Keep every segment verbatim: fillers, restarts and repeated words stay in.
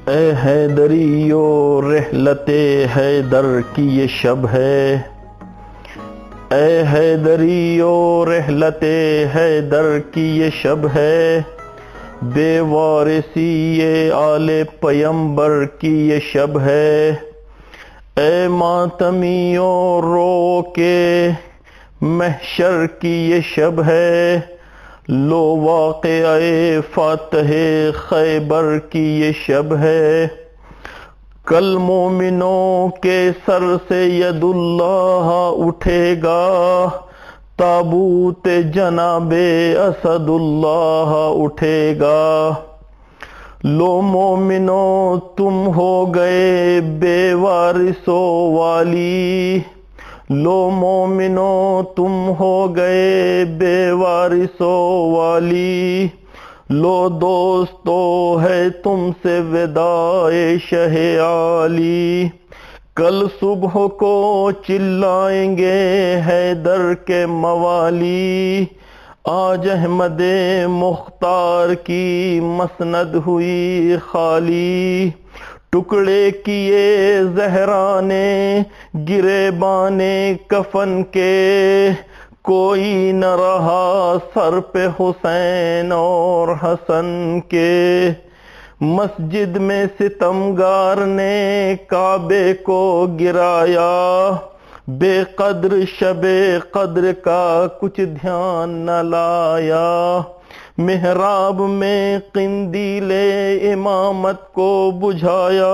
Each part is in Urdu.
اے حیدریو رحلت حیدر کی یہ شب ہے، اے حیدریو رحلت حیدر کی یہ شب ہے، بے وارثی یہ آل پیمبر کی یہ شب ہے، اے ماتمیو رو کے محشر کی یہ شب ہے، لو واقعہ فاتح خیبر کی یہ شب ہے، کل مومنوں کے سر سے ید اللہ اٹھے گا، تابوت جناب اسد اللہ اٹھے گا، لو مومنوں تم ہو گئے بے وارثوں والی، لو مومنوں تم ہو گئے بے وارثوں والی، لو دوستو ہے تم سے وداع شہ عالی، کل صبح کو چلائیں گے حیدر کے موالی، آج احمد مختار کی مسند ہوئی خالی، ٹکڑے کیے زہرا نے گریبان کفن کے، کوئی نہ رہا سر پہ حسین اور حسن کے، مسجد میں ستمگار نے کعبے کو گرایا، بے قدر شب قدر کا کچھ دھیان نہ لایا، محراب میں قندیل امامت کو بجھایا،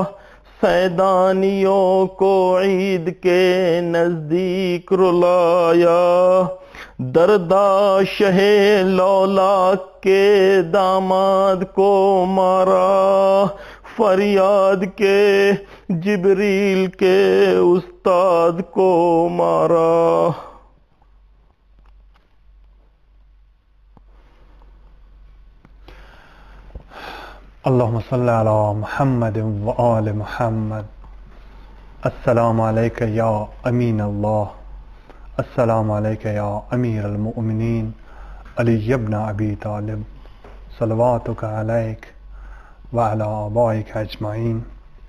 سیدانیوں کو عید کے نزدیک رلایا، دردا شہ لولا کے داماد کو مارا، فریاد کے جبریل کے استاد کو مارا۔ اللہم صلی علی محمد و آل محمد۔ السلام علیکہ یا امین اللہ، السلام علیکہ یا امیر المؤمنین علی ابن ابی طالب، صلواتک علیک وعلی آبائک اجمعین۔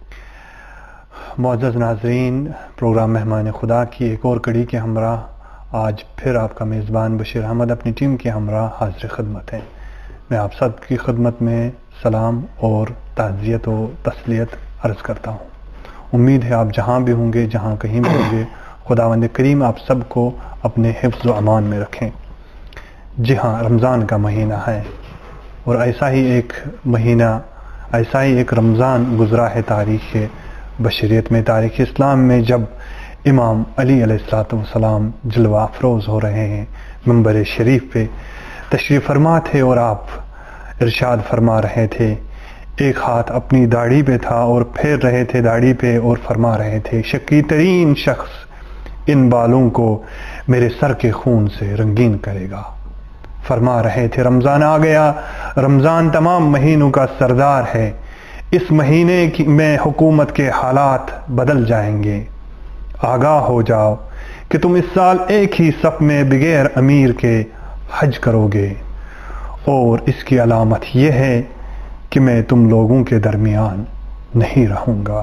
معزز ناظرین، پروگرام مہمان خدا کی ایک اور کڑی کے ہمراہ آج پھر آپ کا میزبان بشیر احمد اپنی ٹیم کے ہمراہ حاضر خدمت ہے۔ میں آپ سب کی خدمت میں سلام اور تعزیت و تسلیت عرض کرتا ہوں۔ امید ہے آپ جہاں بھی ہوں گے، جہاں کہیں بھی ہوں گے، خداوند کریم آپ سب کو اپنے حفظ و امان میں رکھیں۔ جی ہاں، رمضان کا مہینہ ہے اور ایسا ہی ایک مہینہ، ایسا ہی ایک رمضان گزرا ہے تاریخ بشریت میں، تاریخ اسلام میں، جب امام علی علیہ الصلوۃ والسلام جلوہ افروز ہو رہے ہیں، منبر شریف پہ تشریف فرما تھے اور آپ ارشاد فرما رہے تھے، ایک ہاتھ اپنی داڑھی پہ تھا اور پھیر رہے تھے داڑھی پہ اور فرما رہے تھے، شقی ترین شخص ان بالوں کو میرے سر کے خون سے رنگین کرے گا۔ فرما رہے تھے رمضان آ گیا، رمضان تمام مہینوں کا سردار ہے، اس مہینے میں حکومت کے حالات بدل جائیں گے، آگاہ ہو جاؤ کہ تم اس سال ایک ہی صف میں بغیر امیر کے حج کرو گے، اور اس کی علامت یہ ہے کہ میں تم لوگوں کے درمیان نہیں رہوں گا۔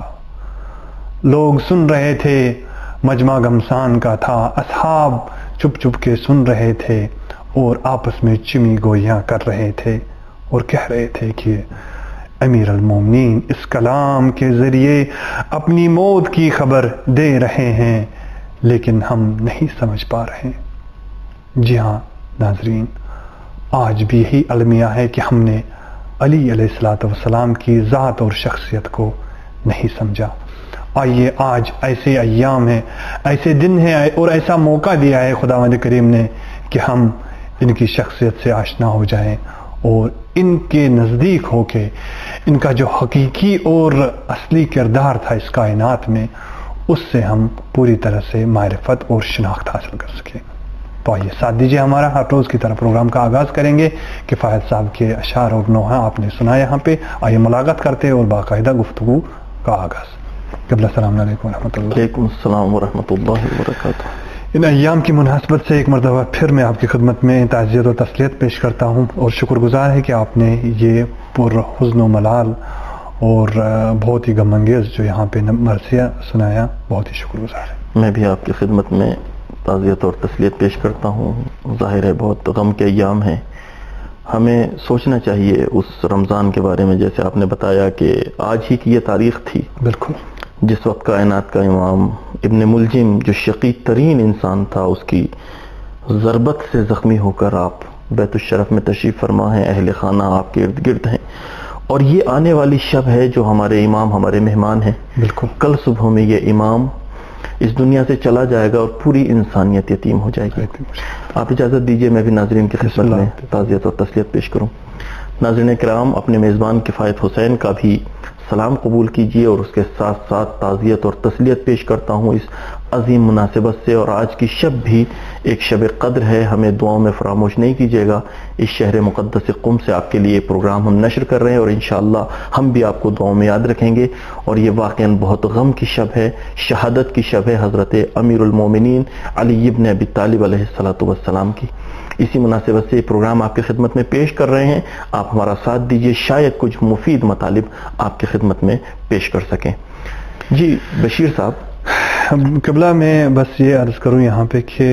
لوگ سن رہے تھے، مجمع گمسان کا تھا، اصحاب چپ چپ کے سن رہے تھے اور آپس میں چمی گوئیاں کر رہے تھے اور کہہ رہے تھے کہ امیر المومنین اس کلام کے ذریعے اپنی موت کی خبر دے رہے ہیں، لیکن ہم نہیں سمجھ پا رہے۔ جی ہاں ناظرین، آج بھی یہی المیہ ہے کہ ہم نے علی علیہ الصلوۃ والسلام کی ذات اور شخصیت کو نہیں سمجھا۔ آئیے آج ایسے ایام ہیں، ایسے دن ہیں اور ایسا موقع دیا ہے خداوند کریم نے کہ ہم ان کی شخصیت سے آشنا ہو جائیں اور ان کے نزدیک ہو کے ان کا جو حقیقی اور اصلی کردار تھا اس کائنات میں، اس سے ہم پوری طرح سے معرفت اور شناخت حاصل کر سکیں۔ تو آئیے ساتھ دیجیے ہمارا، ہر روز کی طرح پروگرام کا آغاز کریں گے۔ کفایت صاحب کے اشعار اور نوحہ آپ نے سنا یہاں پہ، آئیے ملاقات کرتے اور باقاعدہ گفتگو کا آغاز۔ قبلہ السلام علیکم ورحمۃ اللہ۔ وعلیکم السلام ورحمۃ اللہ وبرکاتہ۔ ان ایام کی مناسبت سے ایک مرتبہ پھر میں آپ کی خدمت میں تعزیت و تسلیت پیش کرتا ہوں اور شکر گزار ہے کہ آپ نے یہ پر حزن و ملال اور بہت ہی غم انگیز جو یہاں پہ مرثیہ سنایا، بہت ہی شکر گزار ہے۔ میں بھی آپ کی خدمت میں تعزیت اور تسلیت پیش کرتا ہوں۔ ظاہر ہے بہت غم کے ایام ہیں، ہمیں سوچنا چاہیے اس رمضان کے بارے میں، جیسے آپ نے بتایا کہ آج ہی کی یہ تاریخ تھی بالکل، جس وقت کائنات کا امام ابن ملجم جو شقی ترین انسان تھا، اس کی ضربت سے زخمی ہو کر آپ بیت الشرف میں تشریف فرما ہیں، اہل خانہ آپ کے ارد گرد ہیں، اور یہ آنے والی شب ہے جو ہمارے امام ہمارے مہمان ہیں۔ بالکل، کل صبح میں یہ امام اس دنیا سے چلا جائے گا اور پوری انسانیت یتیم ہو جائے گی۔ آپ اجازت دیجئے میں بھی ناظرین کی خدمت میں تعزیت اور تسلیت پیش کروں۔ ناظرین کرام، اپنے میزبان کفایت حسین کا بھی سلام قبول کیجیے اور اس کے ساتھ ساتھ تعزیت اور تسلیت پیش کرتا ہوں اس عظیم مناسبت سے۔ اور آج کی شب بھی ایک شب قدر ہے، ہمیں دعاؤں میں فراموش نہیں کیجیے گا۔ اس شہر مقدس قم سے آپ کے لیے پروگرام ہم نشر کر رہے ہیں اور انشاءاللہ ہم بھی آپ کو دعاؤں میں یاد رکھیں گے۔ اور یہ واقعاً بہت غم کی شب ہے، شہادت کی شب ہے حضرت امیر المومنین علی ابن ابی طالب علیہ الصلوۃ والسلام کی۔ اسی مناسبت سے یہ پروگرام آپ کی خدمت میں پیش کر رہے ہیں، آپ ہمارا ساتھ دیجیے، شاید کچھ مفید مطالب آپ کی خدمت میں پیش کر سکیں۔ جی بشیر صاحب، قبلہ میں بس یہ عرض کروں یہاں پہ کہ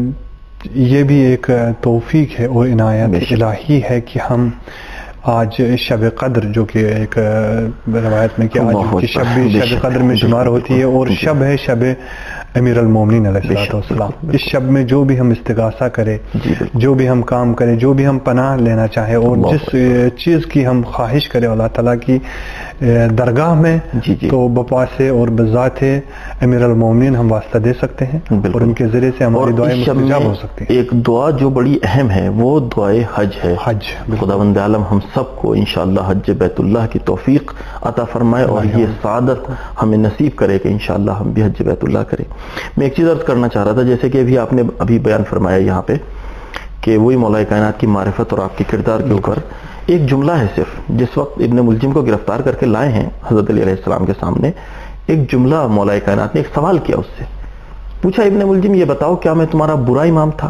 یہ بھی ایک توفیق ہے اور عنایت الہی ہے کہ ہم آج شب قدر، جو کہ ایک روایت میں کہ آج کی شب بھی شب قدر میں شمار ہوتی ہے، اور شب ہے شب امیر المومنین علیہ السلام۔ اس شب میں جو بھی ہم استغاثہ کریں، جو بھی ہم کام کریں، جو بھی ہم پناہ لینا چاہیں، اور جس چیز کی ہم خواہش کریں اللہ تعالیٰ کی درگاہ میں، تو بپا سے اور بذات امیر المومنین ہم واسطہ دے سکتے ہیں اور ان کے ذریعے سے ہماری دعائیں مستجاب ہو سکتی ہیں۔ ایک دعا جو بڑی اہم ہے وہ دعائے حج ہے۔ حج، خداوند عالم ہم سب کو انشاءاللہ حج بیت اللہ کی توفیق عطا فرمائے اور یہ سعادت ہمیں نصیب کرے کہ انشاءاللہ ہم بھی حج بیت اللہ کریں۔ میں ایک چیز عرض کرنا چاہ رہا تھا، جیسے کہ ابھی آپ نے ابھی بیان فرمایا یہاں پہ کہ وہی مولا کائنات کی معرفت اور آپ کے کردار کے اوپر ایک جملہ ہے صرف، جس وقت ابن ملجم کو گرفتار کر کے لائے ہیں حضرت علی علیہ السلام کے سامنے، ایک جملہ مولا کائنات نے ایک سوال کیا، اس سے پوچھا ابن ملجم یہ بتاؤ کیا میں تمہارا برا امام تھا؟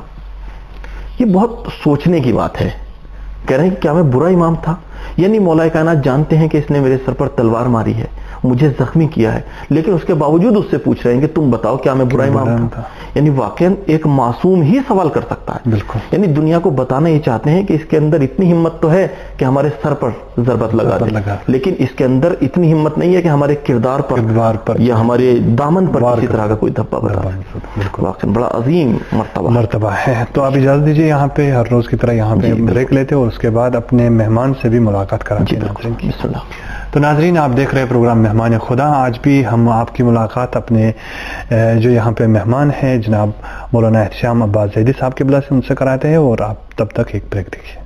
یہ بہت سوچنے کی بات ہے، کہہ رہے ہیں کہ کیا میں برا امام تھا؟ یعنی مولا کائنات جانتے ہیں کہ اس نے میرے سر پر تلوار ماری ہے، مجھے زخمی کیا ہے، لیکن اس کے باوجود اس سے پوچھ رہے ہیں کہ تم بتاؤ کیا میں برا امام تھا؟ یعنی واقعا ایک معصوم ہی سوال کر سکتا ہے۔ بالکل، یعنی دنیا کو بتانا یہ چاہتے ہیں کہ اس کے اندر اتنی ہمت تو ہے کہ ہمارے سر پر ضربت لگا دے، لیکن اس کے اندر اتنی ہمت نہیں ہے کہ ہمارے کردار پر یا ہمارے دامن پر کسی طرح کا کوئی دھبا بتا۔ واقعا بڑا عظیم مرتبہ مرتبہ ہے۔ تو آپ اجازت دیجیے یہاں پہ ہر روز کی طرح یہاں پہ بریک لیتے اور اس کے بعد اپنے مہمان سے بھی ملاقات کراتے ہیں۔ بسم اللہ۔ تو ناظرین، آپ دیکھ رہے پروگرام مہمان خدا۔ آج بھی ہم آپ کی ملاقات اپنے جو یہاں پہ مہمان ہیں جناب مولانا احتشام عباس زیدی صاحب کے بلا سے ان سے کراتے ہیں، اور آپ تب تک ایک بریک دیکھیے۔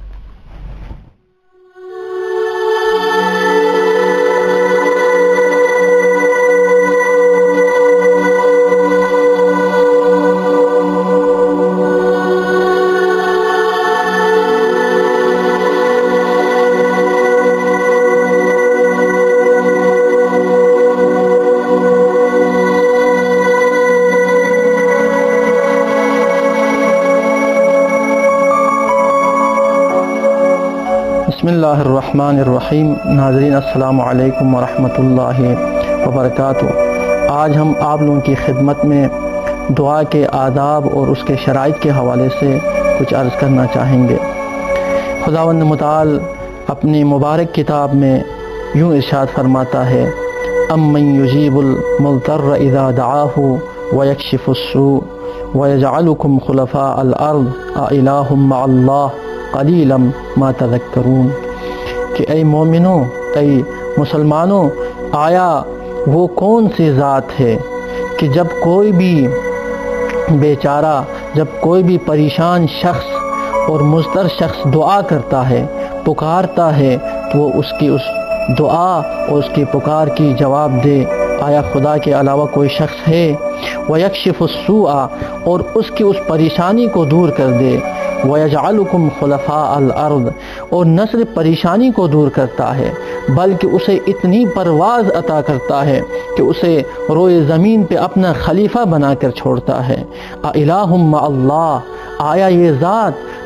بسم اللہ الرحمن الرحیم۔ ناظرین السلام علیکم ورحمۃ اللہ وبرکاتہ۔ آج ہم آپ لوگوں کی خدمت میں دعا کے آداب اور اس کے شرائط کے حوالے سے کچھ عرض کرنا چاہیں گے۔ خداوند متعال اپنی مبارک کتاب میں یوں ارشاد فرماتا ہے، امن یجیب المضطر اذا دعاہ ویکشف السوء ویجعلکم خلفاء الارض االہ مع اللہ قلیلا ما تذکرون، کہ اے مومنوں، اے مسلمانوں، آیا وہ کون سی ذات ہے کہ جب کوئی بھی بیچارہ، جب کوئی بھی پریشان شخص اور مضطر شخص دعا کرتا ہے، پکارتا ہے، تو وہ اس کی اس دعا اور اس کی پکار کی جواب دے؟ آیا خدا کے علاوہ کوئی شخص ہے؟ وَيَكْشِفُ السُّوءَ، اور اس کی اس پریشانی کو دور کر دے۔ وَيَجْعَلُكُمْ خُلَفَاءَ الْأَرْضِ، اور نہ صرف پریشانی کو دور کرتا ہے بلکہ اسے اتنی پرواز عطا کرتا ہے کہ اسے روئے زمین پہ اپنا خلیفہ بنا کر چھوڑتا ہے۔ اِلَٰهٌ مَّعَ اللَّهِ، آیا یہ ذات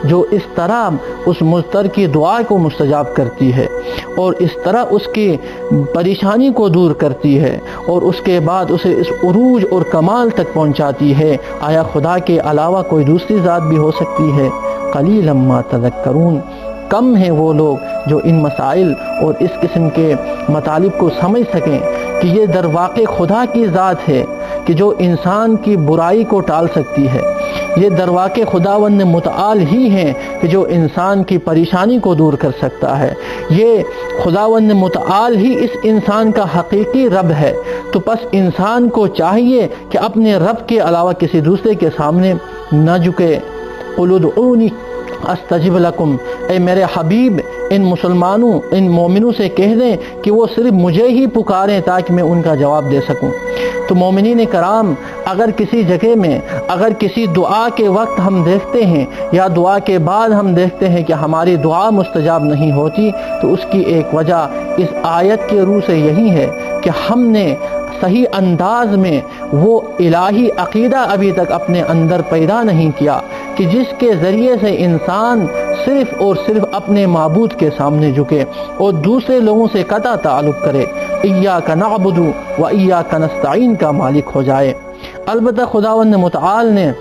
جو اس طرح اس مضطر کی دعا کو مستجاب کرتی ہے اور اس طرح اس کی پریشانی کو دور کرتی ہے اور اس کے بعد اسے اس عروج اور کمال تک پہنچاتی ہے، آیا خدا کے علاوہ کوئی دوسری ذات بھی ہو سکتی ہے؟ قلیلا ما تذکرون، کم ہیں وہ لوگ جو ان مسائل اور اس قسم کے مطالب کو سمجھ سکیں کہ یہ در واقع خدا کی ذات ہے کہ جو انسان کی برائی کو ٹال سکتی ہے، یہ در واقع خداوند متعال ہی ہیں کہ جو انسان کی پریشانی کو دور کر سکتا ہے، یہ خداوند متعال ہی اس انسان کا حقیقی رب ہے۔ تو پس انسان کو چاہیے کہ اپنے رب کے علاوہ کسی دوسرے کے سامنے نہ جھکے۔ قل ادعونی استجب لکم، اے میرے حبیب ان مسلمانوں ان مومنوں سے کہہ دیں کہ وہ صرف مجھے ہی پکاریں تاکہ میں ان کا جواب دے سکوں۔ تو مومنین کرام، اگر کسی جگہ میں اگر کسی دعا کے وقت ہم دیکھتے ہیں یا دعا کے بعد ہم دیکھتے ہیں کہ ہماری دعا مستجاب نہیں ہوتی، تو اس کی ایک وجہ اس آیت کے روح سے یہی ہے کہ ہم نے صحیح انداز میں وہ الہی عقیدہ ابھی تک اپنے اندر پیدا نہیں کیا کہ جس کے ذریعے سے انسان صرف اور صرف اپنے معبود کے سامنے جھکے اور دوسرے لوگوں سے قطع تعلق کرے، ایاک نعبد و ایاک نستعین کا مالک ہو جائے۔ البتہ خداوند متعال نے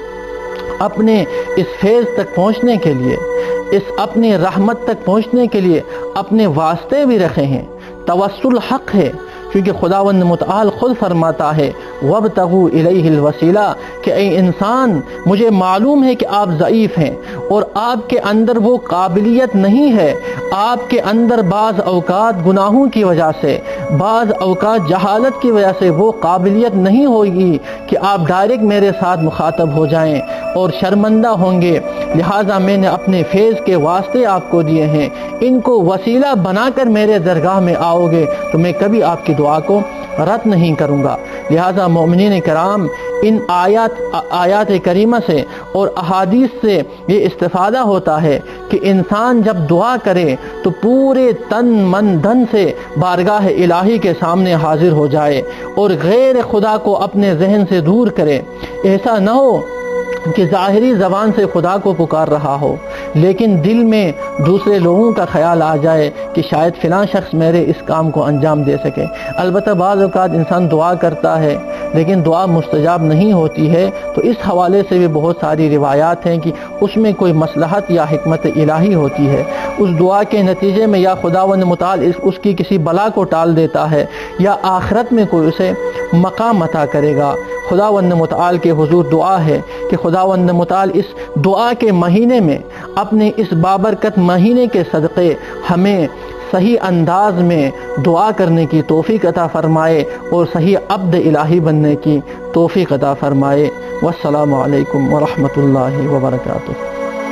اپنے اس فیض تک پہنچنے کے لیے، اس اپنی رحمت تک پہنچنے کے لیے اپنے واسطے بھی رکھے ہیں۔ توسل حق ہے، کیونکہ خداوند متعال خود فرماتا ہے وابتغوا الیہ الوسیلہ کہ اے انسان مجھے معلوم ہے کہ آپ ضعیف ہیں اور آپ کے اندر وہ قابلیت نہیں ہے، آپ کے اندر بعض اوقات گناہوں کی وجہ سے، بعض اوقات جہالت کی وجہ سے وہ قابلیت نہیں ہوگی کہ آپ ڈائریکٹ میرے ساتھ مخاطب ہو جائیں اور شرمندہ ہوں گے، لہٰذا میں نے اپنے فیض کے واسطے آپ کو دیے ہیں، ان کو وسیلہ بنا کر میرے درگاہ میں آؤ گے تو میں کبھی آپ کی دعا کو رد نہیں کروں گا۔ لہٰذا مومنین کرام، ان آیات آیات کریمہ سے اور احادیث سے یہ استفادہ ہوتا ہے کہ انسان جب دعا کرے تو پورے تن من دھن سے بارگاہ الہی کے سامنے حاضر ہو جائے اور غیر خدا کو اپنے ذہن سے دور کرے۔ ایسا نہ ہو کہ ظاہری زبان سے خدا کو پکار رہا ہو لیکن دل میں دوسرے لوگوں کا خیال آ جائے کہ شاید فلاں شخص میرے اس کام کو انجام دے سکے۔ البتہ بعض اوقات انسان دعا کرتا ہے لیکن دعا مستجاب نہیں ہوتی ہے، تو اس حوالے سے بھی بہت ساری روایات ہیں کہ اس میں کوئی مصلحت یا حکمت الہی ہوتی ہے، اس دعا کے نتیجے میں یا خداوند متعال اس, اس کی کسی بلا کو ٹال دیتا ہے یا آخرت میں کوئی اسے مقام عطا کرے گا۔ خداوند متعال کے حضور دعا ہے کہ خداوند متعال اس دعا کے مہینے میں اپنے اس بابرکت مہینے کے صدقے ہمیں صحیح انداز میں دعا کرنے کی توفیق عطا فرمائے اور صحیح عبد الہی بننے کی توفیق عطا فرمائے۔ والسلام علیکم ورحمۃ اللہ وبرکاتہ۔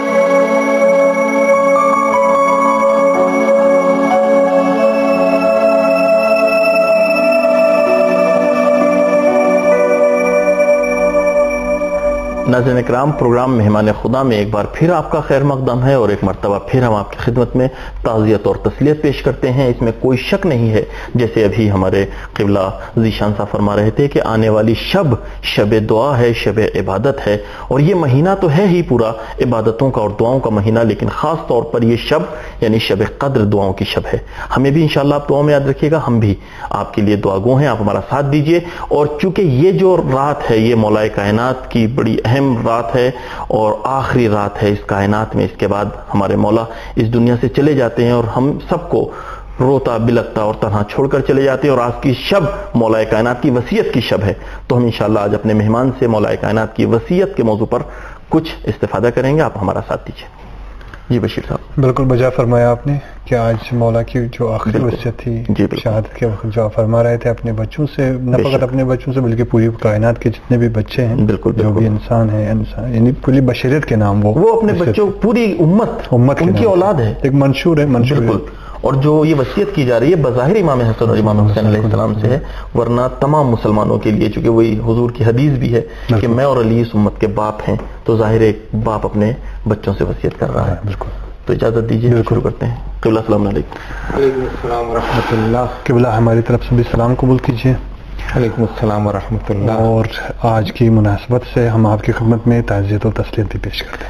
ناظرین اکرام، پروگرام مہمان خدا میں ایک بار پھر آپ کا خیر مقدم ہے اور ایک مرتبہ پھر ہم آپ کی خدمت میں تعزیت اور تسلیت پیش کرتے ہیں۔ اس میں کوئی شک نہیں ہے، جیسے ابھی ہمارے قبلہ ذیشان صاحب فرما رہے تھے کہ آنے والی شب شب دعا ہے، شب عبادت ہے، اور یہ مہینہ تو ہے ہی پورا عبادتوں کا اور دعاؤں کا مہینہ، لیکن خاص طور پر یہ شب یعنی شب قدر دعاؤں کی شب ہے۔ ہمیں بھی انشاءاللہ آپ دعاؤں میں یاد رکھیے گا، ہم بھی آپ کے لیے دعا گو ہیں، آپ ہمارا ساتھ دیجئے۔ اور چونکہ یہ جو رات ہے یہ مولا کائنات کی بڑی اہم رات ہے اور آخری رات ہے اس کائنات میں، اس کے بعد ہمارے مولا اس دنیا سے چلے جاتے ہیں اور ہم سب کو روتا بلکتا اور تنہا چھوڑ کر چلے جاتے ہیں، اور آج کی شب مولا کائنات کی وصیت کی شب ہے۔ تو ہم انشاءاللہ آج اپنے مہمان سے مولا کائنات کی وصیت کے موضوع پر کچھ استفادہ کریں گے، آپ ہمارا ساتھ دیجیے۔ جی بشیر صاحب، بالکل بجا فرمایا آپ نے کہ آج مولا کی جو آخری وصیت تھی شہادت کے وقت جو آپ فرما رہے تھے اپنے بچوں سے، نہ فقط اپنے بچوں سے بلکہ پوری کائنات کے جتنے بھی بچے ہیں، بالکل جو بھی انسان ہیں، انسان یعنی پوری بشریت کے نام وہ وہ اپنے بچوں پوری امت امت ان کی اولاد ہے، ایک منشور ہے منشور بالکل۔ اور جو یہ وصیت کی جا رہی ہے بظاہر امام حسن اور امام حسین علیہ السلام سے ہے، ورنہ تمام مسلمانوں کے لیے، چونکہ وہی حضور کی حدیث بھی ہے کہ میں اور علی اس امت کے باپ ہیں، تو ظاہر ایک باپ اپنے بچوں سے وصیت کر رہا ہے۔ بالکل، تو اجازت دیجیے شروع کرتے ہیں۔ قبلہ السلام علیکم۔ وعلیکم السلام ورحمۃ اللہ۔ قبلہ ہماری طرف سے بھی سلام قبول کیجیے۔ وعلیکم السلام ورحمۃ اللہ۔ اور آج کی مناسبت سے ہم آپ کی خدمت میں تعزیت و تسلیت بھی پیش کرتے ہیں۔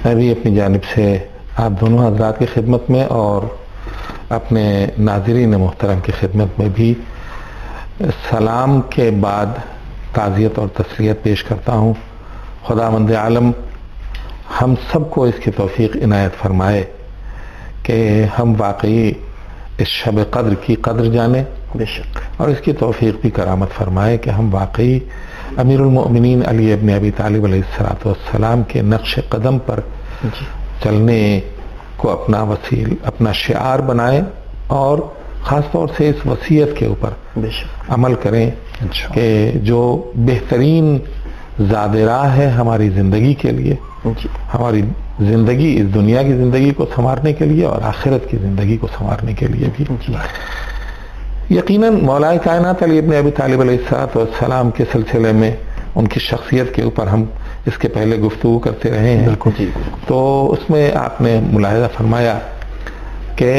میں بھی اپنی جانب سے آپ دونوں حضرات کی خدمت میں اور اپنے ناظرین محترم کی خدمت میں بھی سلام کے بعد تعزیت اور تسلیت پیش کرتا ہوں. خداوند عالم ہم سب کو اس کی توفیق عنایت فرمائے کہ ہم واقعی اس شب قدر کی قدر جانیں بے شک، اور اس کی توفیق بھی کرامت فرمائے کہ ہم واقعی امیر المؤمنین علی ابن ابی طالب علیہ الصلوۃ والسلام کے نقش قدم پر جی چلنے کو اپنا وسیل اپنا شعار بنائیں اور خاص طور سے اس وصیت کے اوپر بے شک عمل کریں کہ جو بہترین زاد راہ ہے ہماری زندگی کے لیے، جی ہماری زندگی اس دنیا کی زندگی کو سنوارنے کے لیے اور آخرت کی زندگی کو سنوارنے کے لیے بھی. جی یقیناً مولا کائنات علی ابن ابی طالب علیہ الصلوۃ والسلام کے سلسلے میں ان کی شخصیت کے اوپر ہم اس کے پہلے گفتگو کرتے رہے ہیں. بالکل جی تو اس میں آپ نے ملاحظہ فرمایا کہ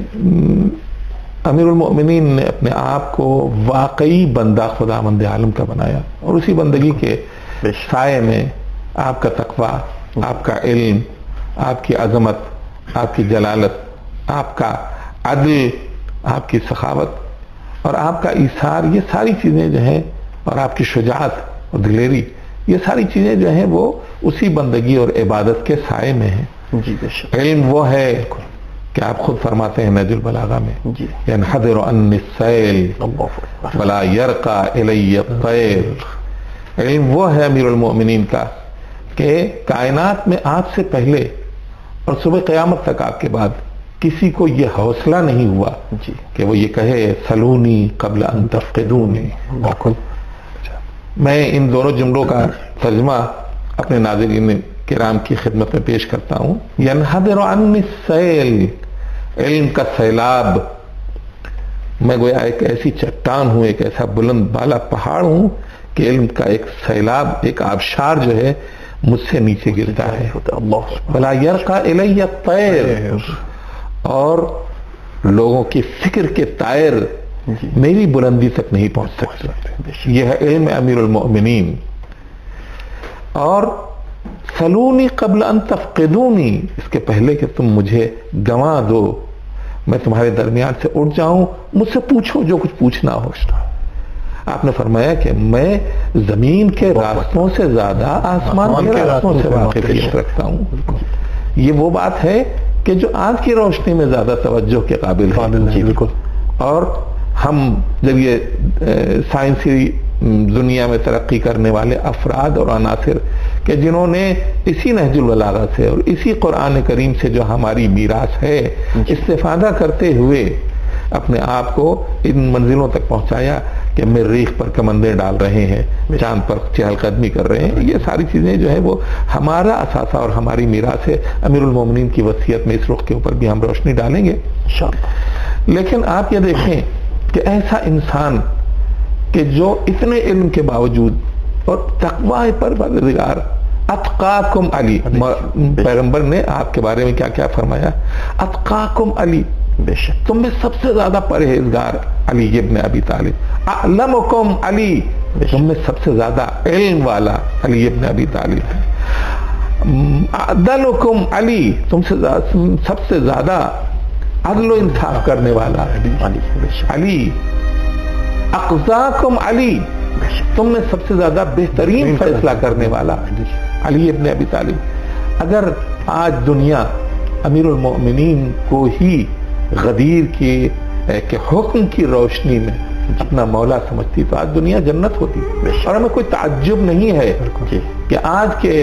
امیر المؤمنین نے اپنے آپ کو واقعی بندہ خداوند عالم کا بنایا اور اسی بندگی کے سائے میں آپ کا تقویٰ، آپ کا علم، آپ کی عظمت، آپ کی جلالت، آپ کا عدل، آپ کی سخاوت اور آپ کا ایثار، یہ ساری چیزیں جو ہیں، اور آپ کی شجاعت اور دلیری، یہ ساری چیزیں جو ہیں وہ اسی بندگی اور عبادت کے سائے میں ہیں. جی بے شک. علم وہ ہے کہ آپ خود فرماتے ہیں نہج البلاغہ میں جی ينحدر عني السیل ولا يرقى الی الطیر. علم وہ ہے امیر المؤمنین کا کہ کائنات میں آپ سے پہلے اور صبح قیامت تک آپ کے بعد کسی کو یہ حوصلہ نہیں ہوا جی کہ وہ یہ کہے سلونی قبل ان تفقدونی. میں ان دونوں جملوں کا ترجمہ اپنے ناظرین کرام کی خدمت میں پیش کرتا ہوں. ينحدر عني السیل، علم کا سیلاب. میں گویا ایک ایسی چٹان ہوں، ایک ایسا بلند بالا پہاڑ ہوں کہ علم کا ایک سیلاب، ایک آبشار جو ہے مجھ سے نیچے گرتا ہے. ولا يرقى الی الطیر، اور لوگوں کی فکر کے طائر میری بلندی تک نہیں پہنچ سکتے. یہ ہے علم امیر المؤمنین. اور سلونی قبل ان تفقدونی، اس کے پہلے کہ تم مجھے گنوا دو، میں تمہارے درمیان سے اٹھ جاؤں، مجھ سے پوچھو جو کچھ پوچھنا ہو. آپ نے فرمایا کہ میں زمین کے راستوں سے زیادہ آسمان کے راستوں سے واقفیت رکھتا ہوں. یہ وہ بات ہے کہ جو آج کی روشنی میں زیادہ توجہ کے قابل ہے. بالکل. اور ہم جب یہ سائنسی دنیا میں ترقی کرنے والے افراد اور عناصر کہ جنہوں نے اسی نہج البلاغہ سے اور اسی قرآن کریم سے جو ہماری میراث ہے استفادہ کرتے ہوئے اپنے آپ کو ان منزلوں تک پہنچایا کہ مریخ پر کمندیں ڈال رہے ہیں، چاند پر چہل قدمی کر رہے ہیں، یہ ساری چیزیں جو ہے وہ ہمارا اثاثہ اور ہماری میراث ہے. امیر المومنین کی وصیت میں اس رخ کے اوپر بھی ہم روشنی ڈالیں گے. لیکن آپ یہ دیکھیں کہ ایسا انسان کہ جو اتنے علم کے باوجود اور تقوی پروردگار اتقاکم علی، پیغمبر نے آپ کے بارے میں کیا کیا فرمایا؟ اتقاکم علی، بے شک تم میں سب سے زیادہ پرہیزگار علی ابن ابی طالب. اعلمکم علی، تم میں سب سے زیادہ علم والا علی ابن ابی طالب. عدلکم علی، تم سے سب سے زیادہ عدل و انصاف کرنے والا علی. اقضاکم علی، تم میں سب سے زیادہ بہترین فیصلہ کرنے والا علی ابن ابی طالب. اگر آج دنیا امیر المؤمنین کو ہی غدیر کے کہ حکم کی روشنی میں اپنا مولا سمجھتی تو آج دنیا جنت ہوتی. اور ہمیں کوئی تعجب نہیں ہے کہ آج کے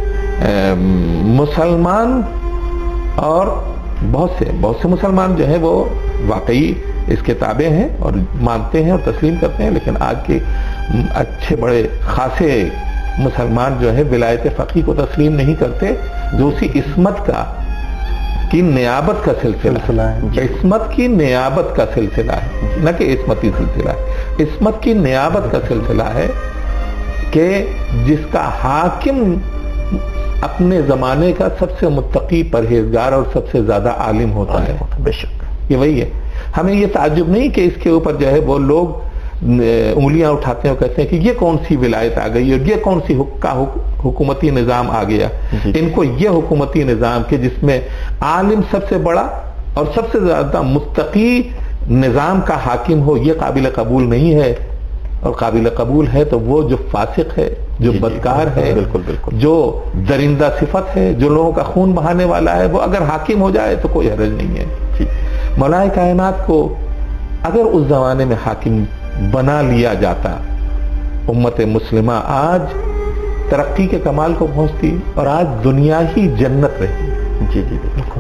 مسلمان اور بہت سے بہت سے مسلمان جو ہیں وہ واقعی اس کے تابع ہیں اور مانتے ہیں اور تسلیم کرتے ہیں، لیکن آج کے اچھے بڑے خاصے مسلمان جو ہے ولایت فقی کو تسلیم نہیں کرتے، جو اسی عصمت کا کی نیابت کا سلسلہ ہے. عصمت کی نیابت کا سلسلہ ہے، نہ کہ عصمتی سلسلہ ہے. عصمت کی نیابت کا سلسلہ ہے کہ جس کا حاکم اپنے زمانے کا سب سے متقی، پرہیزگار اور سب سے زیادہ عالم ہوتا ہے. بے شک یہ وہی ہے. ہمیں یہ تعجب نہیں کہ اس کے اوپر جو ہے وہ لوگ انگلیاں اٹھاتے ہیں اور کہتے ہیں کہ یہ کون سی ولایت آ گئی اور یہ کون سی حکومتی نظام آ گیا. ان کو یہ حکومتی نظام کہ جس میں عالم سب سے بڑا اور سب سے زیادہ متقی نظام کا حاکم ہو، یہ قابل قبول نہیں ہے. اور قابل قبول ہے تو وہ جو فاسق ہے، جو بدکار ہے، بالکل بالکل جو درندہ صفت ہے، جو لوگوں کا خون بہانے والا ہے، وہ اگر حاکم ہو جائے تو کوئی حرج نہیں ہے. مولا کائنات کو اگر اس زمانے میں حاکم بنا لیا جاتا، امت مسلمہ آج ترقی کے کمال کو پہنچتی اور آج دنیا ہی جنت رہتی. جی جی بالکل.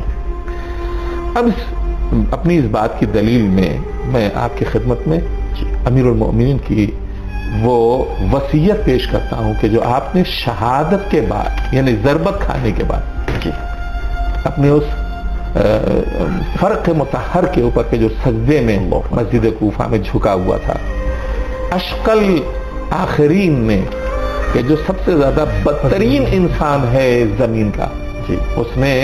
اب اس اپنی اس بات کی دلیل میں میں آپ کی خدمت میں امیر المؤمنین کی وہ وصیت پیش کرتا ہوں کہ جو آپ نے شہادت کے بعد یعنی ضربت کھانے کے بعد اپنے اس فرق مطہر کے اوپر کے جو سجدے میں مسجد کوفہ میں جھکا ہوا تھا، اشقل آخرین میں کہ جو سب سے زیادہ بدترین انسان ہے زمین کا، جی اس نے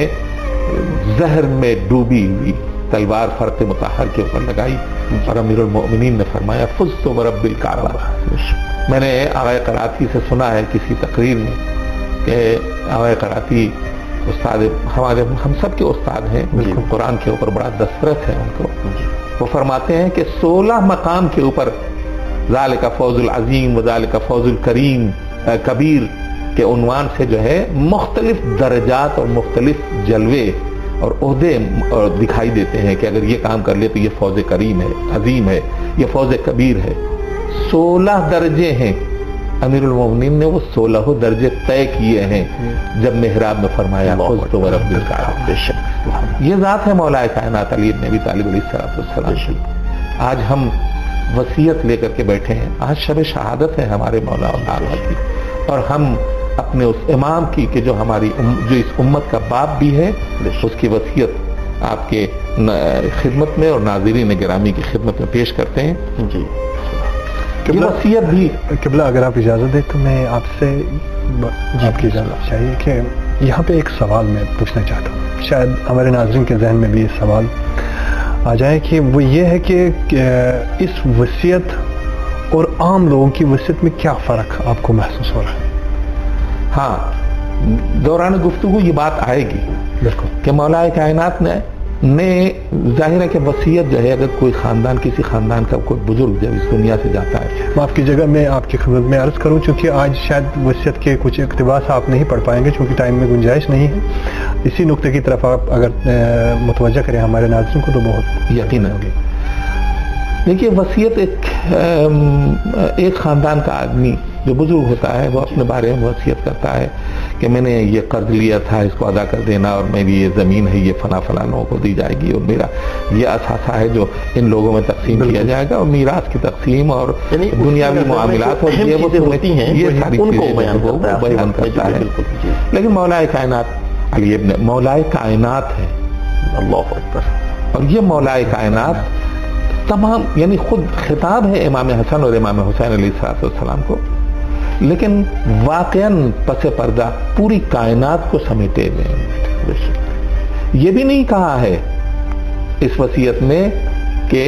زہر میں ڈوبی ہوئی تلوار فرق مطہر کے اوپر لگائی اور امیر المؤمنین نے فرمایا فزت برب الکعبہ. میں نے آغا قراتی سے سنا ہے کسی تقریر میں کہ آغا قراتی استاد ہمارے ہم سب کے استاد ہیں، بالکل قرآن کے اوپر بڑا دسترس ہے ان کو. وہ فرماتے ہیں کہ سولہ مقام کے اوپر ذالک فوز العظیم و ذالک فوز الکریم کبیر کے عنوان سے جو ہے مختلف درجات اور مختلف جلوے اور عہدے دکھائی دیتے ہیں کہ اگر یہ کام کر لے تو یہ فوز کریم ہے، عظیم ہے، یہ فوز کبیر ہے. سولہ درجے ہیں. امیر المؤمنین نے وہ سولہ درجے طے کیے ہیں جب محراب میں فرمایا فزت برب الکعبہ. یہ ذات ہے مولا کائنات علی بن ابی طالب علیہ السلام. آج ہم وصیت لے کر کے بیٹھے ہیں، آج شب شہادت ہے ہمارے مولا اور کی، اور ہم اپنے اس امام کی کہ جو ہماری جو اس امت کا باپ بھی ہے، اس کی وصیت آپ کے خدمت میں اور ناظرین گرامی کی خدمت میں پیش کرتے ہیں. جی قبلہ وصیت بھی قبلہ اگر آپ اجازت دیں تو میں آپ سے آپ کی اجازت چاہیے کہ یہاں پہ ایک سوال میں پوچھنا چاہتا ہوں، شاید ہمارے ناظرین کے ذہن میں بھی یہ سوال آ جائے کہ وہ یہ ہے کہ اس وصیت اور عام لوگوں کی وصیت میں کیا فرق آپ کو محسوس ہو رہا ہے؟ ہاں، دوران گفتگو یہ بات آئے گی بالکل کہ مولا کائنات نے نے ظاہر ہے کہ وصیت جو ہے اگر کوئی خاندان کسی خاندان کا کوئی بزرگ جب اس دنیا سے جاتا ہے، میں آپ کی جگہ میں آپ کی خدمت میں عرض کروں چونکہ آج شاید وصیت کے کچھ اقتباس آپ نہیں پڑھ پائیں گے چونکہ ٹائم میں گنجائش نہیں ہے. اسی نقطے کی طرف آپ اگر متوجہ کریں ہمارے ناظرین کو تو بہت یقین ہوگی. دیکھیے وصیت ایک ایک خاندان کا آدمی جو بزرگ ہوتا ہے وہ اپنے بارے میں وصیت کرتا ہے کہ میں نے یہ قرض لیا تھا، اس کو ادا کر دینا، اور میری یہ زمین ہے یہ فلاں فلاں لوگوں کو دی جائے گی، اور میرا یہ اثاثہ ہے جو ان لوگوں میں تقسیم کیا جائے گا، اور میراث کی تقسیم اور دنیاوی معاملات اور یہ وہ ہوتی ہیں یہ ساری چیزیں بیان کرتا ہے. لیکن مولا کائنات علی ابن مولا کائنات ہے، اللہ اکبر. اور یہ مولا کائنات تمام یعنی خود خطاب ہے امام حسن اور امام حسین علیہ السلام کو، لیکن واقعاً پس پردہ پوری کائنات کو سمیٹے ہوئے. یہ بھی نہیں کہا ہے اس وصیت میں کہ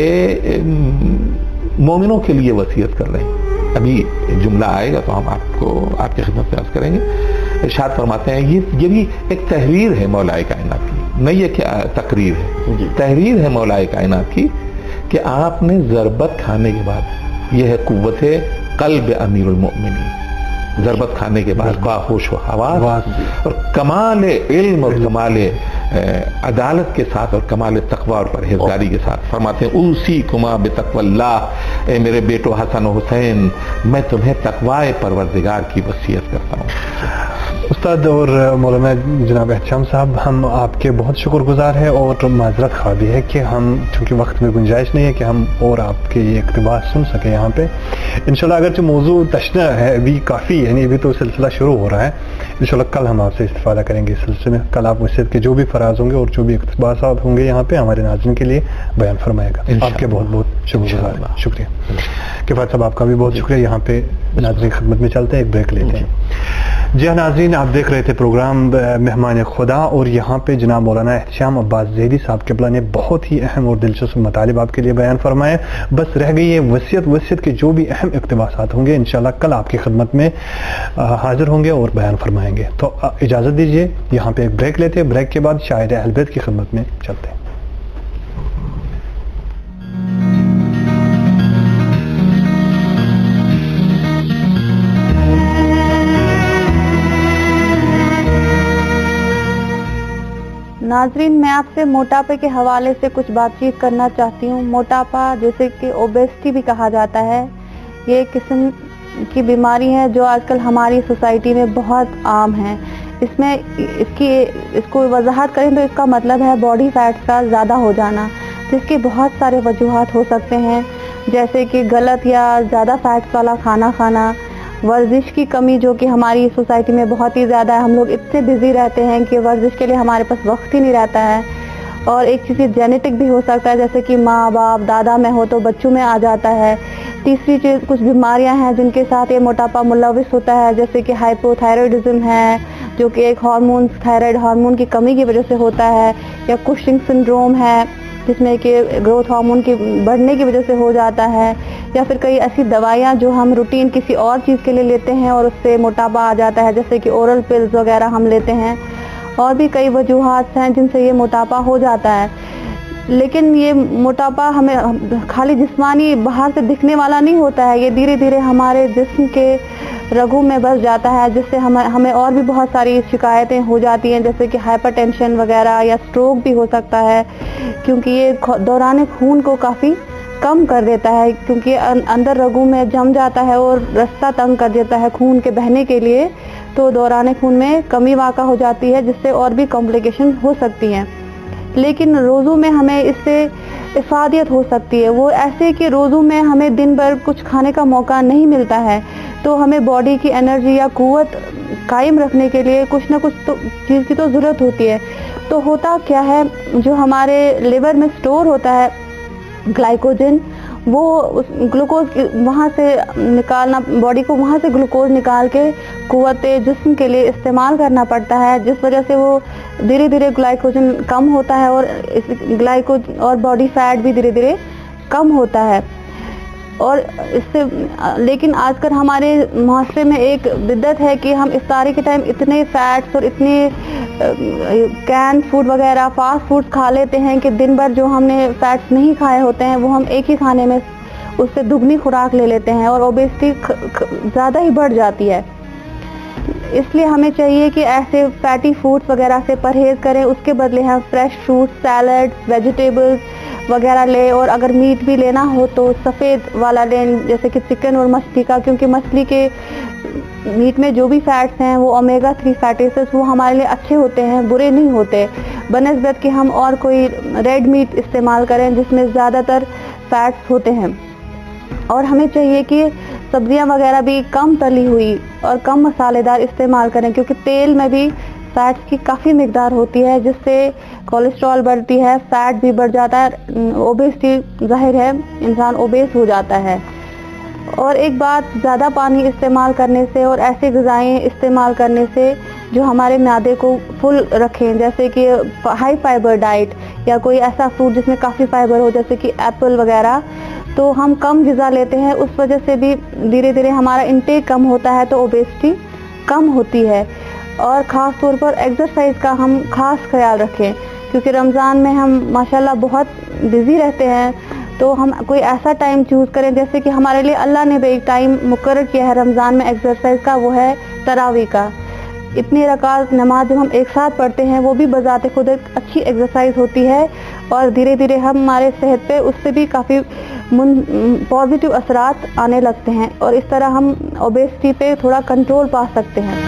مومنوں کے لیے وصیت کر رہے ہیں. ابھی جملہ آئے گا تو ہم آپ کو آپ کی خدمت میں عرض کریں گے. ارشاد فرماتے ہیں یہ یہ بھی ایک تحریر ہے مولا کائنات کی، نہیں یہ کہ تقریر ہے، تحریر ہے مولا کائنات کی کہ آپ نے ضربت کھانے کے بعد، یہ ہے قوت قلب امیر المؤمنین، ضربت کھانے کے بعد باہوش و حواس اور کمال علم اور کمال عدالت کے ساتھ اور کمال تقوی اور پرہیزگاری کے ساتھ فرماتے ہیں اوصیکما بتقوی اللہ، اے میرے بیٹو حسن و حسین میں تمہیں تقوی پروردگار کی وصیت کرتا ہوں. استاد اور مولانا جناب احتشام صاحب، ہم آپ کے بہت شکر گزار ہیں اور معذرت خواہ بھی ہے کہ ہم چونکہ وقت میں گنجائش نہیں ہے کہ ہم اور آپ کے یہ اقتباس سن سکیں یہاں پہ. انشاءاللہ اگرچہ موضوع تشنا ہے ابھی کافی یعنی ابھی تو سلسلہ شروع ہو رہا ہے، انشاءاللہ کل ہم آپ سے استفادہ کریں گے اس سلسلے میں. کل آپ وصیت کے جو بھی فراز ہوں گے اور جو بھی اقتباسات ہوں گے یہاں پہ ہمارے ناظرین کے لیے بیان فرمائے گا. آپ کے بہت بہت شکر گزار، شکریہ. کفایت صاحب آپ کا بھی بہت شکریہ. یہاں پہ ناظرین خدمت میں چلتے ہیں، ایک بریک لیتے ہیں. جی ہاں ناظرین، آپ دیکھ رہے تھے پروگرام مہمان خدا، اور یہاں پہ جناب مولانا احتشام عباس زیدی صاحب قبلہ نے بہت ہی اہم اور دلچسپ مطالب آپ کے لیے بیان فرمائے. بس رہ گئی ہے وصیت. وصیت کے جو بھی اہم اقتباسات ہوں گے انشاءاللہ کل آپ کی خدمت میں حاضر ہوں گے اور بیان فرمائیں گے. تو اجازت دیجیے یہاں پہ ایک بریک لیتے ہیں، بریک کے بعد شاعر اہل بیت کی خدمت میں چلتے ہیں. ناظرین، میں آپ سے موٹاپے کے حوالے سے کچھ بات چیت کرنا چاہتی ہوں. موٹاپا جیسے کہ اوبیسٹی بھی کہا جاتا ہے، یہ ایک قسم کی بیماری ہے جو آج کل ہماری سوسائٹی میں بہت عام ہے. اس میں اس کی اس کو وضاحت کریں تو اس کا مطلب ہے باڈی فیٹس کا زیادہ ہو جانا، جس کے بہت سارے وجوہات ہو سکتے ہیں، جیسے کہ غلط یا زیادہ فیٹس والا کھانا کھانا، ورزش کی کمی جو کہ ہماری سوسائٹی میں بہت ہی زیادہ ہے. ہم لوگ اتنے بزی رہتے ہیں کہ ورزش کے لیے ہمارے پاس وقت ہی نہیں رہتا ہے. اور ایک چیز جینیٹک بھی ہو سکتا ہے، جیسے کہ ماں باپ دادا میں ہو تو بچوں میں آ جاتا ہے. تیسری چیز کچھ بیماریاں ہیں جن کے ساتھ یہ موٹاپا ملوث ہوتا ہے، جیسے کہ ہائپو تھائرائڈزم ہے جو کہ ایک ہارمون تھائرائڈ ہارمون کی کمی کی وجہ سے ہوتا ہے، یا کشنگ سنڈروم ہے جس میں کہ گروتھ ہارمون کی بڑھنے کی وجہ سے ہو جاتا ہے، یا پھر کئی ایسی دوائیاں جو ہم روٹین کسی اور چیز کے لیے لیتے ہیں اور اس سے موٹاپا آ جاتا ہے، جیسے کہ اورل پلز وغیرہ ہم لیتے ہیں. اور بھی کئی وجوہات ہیں جن سے یہ موٹاپا ہو جاتا ہے. لیکن یہ موٹاپا ہمیں خالی جسمانی باہر سے دکھنے والا نہیں ہوتا ہے، یہ دھیرے دھیرے ہمارے جسم کے رگوں میں بس جاتا ہے، جس سے ہمیں ہمیں اور بھی بہت ساری شکایتیں ہو جاتی ہیں، جیسے کہ ہائپر ٹینشن وغیرہ یا اسٹروک بھی ہو سکتا ہے، کیونکہ یہ دوران خون کو کافی کم کر دیتا ہے، کیونکہ اندر رگوں میں جم جاتا ہے اور رستہ تنگ کر دیتا ہے خون کے بہنے کے لیے، تو دوران خون میں کمی واقع ہو جاتی ہے، جس سے اور بھی کمپلیکیشن ہو سکتی ہیں. لیکن روزوں میں ہمیں اس سے افادیت ہو سکتی ہے، وہ ایسے کہ روزوں میں ہمیں دن بھر کچھ کھانے کا موقع نہیں ملتا ہے، تو ہمیں باڈی کی انرجی یا قوت قائم رکھنے کے لیے کچھ نہ کچھ تو چیز کی تو ضرورت ہوتی ہے. تو ہوتا کیا ہے، جو ہمارے لیور میں سٹور ہوتا ہے گلائکوجن، وہ گلوکوز وہاں سے نکالنا، باڈی کو وہاں سے گلوکوز نکال کے قوت جسم کے لیے استعمال کرنا پڑتا ہے، جس وجہ سے وہ دھیرے دھیرے گلائکوجن کم ہوتا ہے، اور گلائکو اور باڈی فیٹ بھی دھیرے دھیرے کم ہوتا ہے. اور اس سے لیکن آج کل ہمارے معاشرے میں ایک بدعت ہے کہ ہم افطاری کے ٹائم اتنے فیٹس اور اتنے کین فوڈ وغیرہ فاسٹ فوڈ کھا لیتے ہیں کہ دن بھر جو ہم نے فیٹس نہیں کھائے ہوتے ہیں وہ ہم ایک ہی کھانے میں اس سے دگنی خوراک لے لیتے ہیں، اور اوبیسٹی زیادہ ہی بڑھ جاتی ہے. اس لیے ہمیں چاہیے کہ ایسے فیٹی فوڈس وغیرہ سے پرہیز کریں، اس کے بدلے ہم فریش فروٹس، سیلڈ، ویجیٹیبلز وغیرہ لیں، اور اگر میٹ بھی لینا ہو تو سفید والا لیں، جیسے کہ چکن اور مچھلی کا، کیونکہ مچھلی کے میٹ میں جو بھی فیٹس ہیں وہ اومیگا تھری فیٹی ایسڈز وہ ہمارے لیے اچھے ہوتے ہیں، برے نہیں ہوتے، بنسبت کہ ہم اور کوئی ریڈ میٹ استعمال کریں جس میں زیادہ تر فیٹس ہوتے ہیں. اور ہمیں چاہیے کہ سبزیاں وغیرہ بھی کم تلی ہوئی اور کم مسالے دار استعمال کریں، کیونکہ تیل میں بھی فیٹس کی کافی مقدار ہوتی ہے، جس سے کولیسٹرول بڑھتی ہے، فیٹ بھی بڑھ جاتا ہے، اوبیسٹی ظاہر ہے، انسان اوبیس ہو جاتا ہے. اور ایک بات، زیادہ پانی استعمال کرنے سے اور ایسے غذائیں استعمال کرنے سے جو ہمارے معدے کو فل رکھیں، جیسے کہ ہائی فائبر ڈائٹ یا کوئی ایسا فروٹ جس میں کافی فائبر ہو، جیسے کہ ایپل وغیرہ، تو ہم کم غذا لیتے ہیں، اس وجہ سے بھی دھیرے دھیرے ہمارا انٹیک کم ہوتا ہے، تو اوبیسٹی کم ہوتی ہے. اور خاص طور پر ایکسرسائز کا ہم خاص خیال رکھیں، کیونکہ رمضان میں ہم ماشاءاللہ بہت بزی رہتے ہیں، تو ہم کوئی ایسا ٹائم چوز کریں، جیسے کہ ہمارے لیے اللہ نے بھی ایک ٹائم مقرر کیا ہے رمضان میں ایکسرسائز کا، وہ ہے تراویح کا. اتنی رکعت نماز جب ہم ایک ساتھ پڑھتے ہیں وہ بھی بذات خود ایک اچھی ایکسرسائز ہوتی ہے، اور دھیرے دھیرے ہمارے صحت پہ اس سے بھی کافی پازیٹیو اثرات آنے لگتے ہیں، اور اس طرح ہم اوبیسٹی پہ تھوڑا کنٹرول پا سکتے ہیں.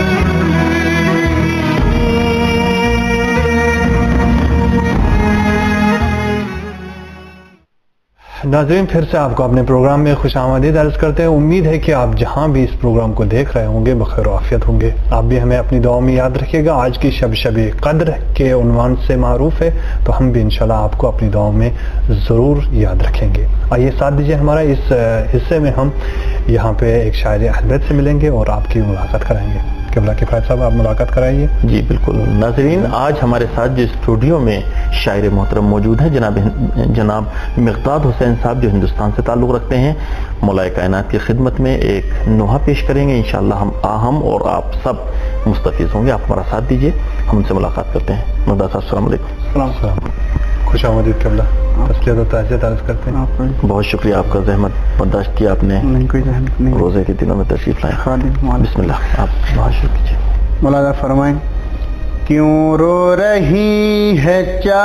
ناظرین، پھر سے آپ کو اپنے پروگرام میں خوش آمدید عرض کرتے ہیں. امید ہے کہ آپ جہاں بھی اس پروگرام کو دیکھ رہے ہوں گے بخیر و عافیت ہوں گے. آپ بھی ہمیں اپنی دعاؤں میں یاد رکھیے گا. آج کی شب شب قدر کے عنوان سے معروف ہے، تو ہم بھی انشاءاللہ آپ کو اپنی دعاؤں میں ضرور یاد رکھیں گے. آئیے ساتھ دیجیے ہمارا اس حصے میں ہم یہاں پہ ایک شاعر اہل بیت سے ملیں گے اور آپ کی ملاقات کرائیں گے. قبلہ کفایت صاحب آپ ملاقات کرائیے. جی بالکل. ناظرین آج ہمارے ساتھ جو اسٹوڈیو میں شاعر محترم موجود ہیں جناب جناب مقداد حسین صاحب جو ہندوستان سے تعلق رکھتے ہیں، مولا کائنات کی خدمت میں ایک نوحہ پیش کریں گے. انشاءاللہ ہم ہم اور آپ سب مستفیض ہوں گے. آپ ہمارا ساتھ دیجیے، ہم ان سے ملاقات کرتے ہیں. مقداد صاحب السلام علیکم. السلام. خوش آمدید قبلہ. تسلیت و تعزیت عرض کرتے ہیں. بہت شکریہ آپ کا، زحمت برداشت کیا آپ نے. نہیں کوئی زحمت نہیں. روزے کے دنوں میں تشریف لائیں. بسم اللہ، آپ بہت شکریہ کیجیے. مولانا فرمائیں. کیوں رو رہی ہے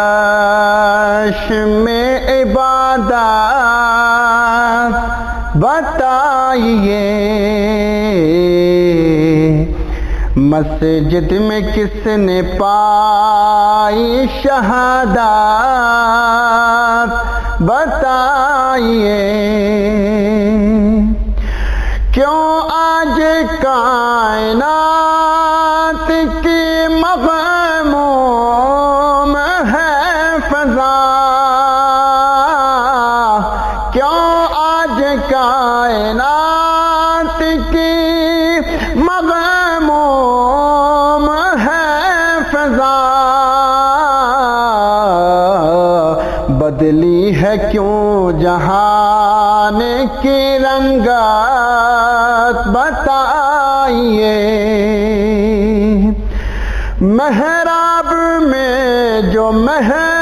چشم عبادت بتائیے، مسجد میں کس نے پائی شہادت بتائیے. کیوں آج کائنات کی مغموم ہے فضا، کیوں آج کائنات کی مغموم ہے فضا، بدلی ہے کیوں جہان کی رنگت بتائیے. محراب میں جو مہر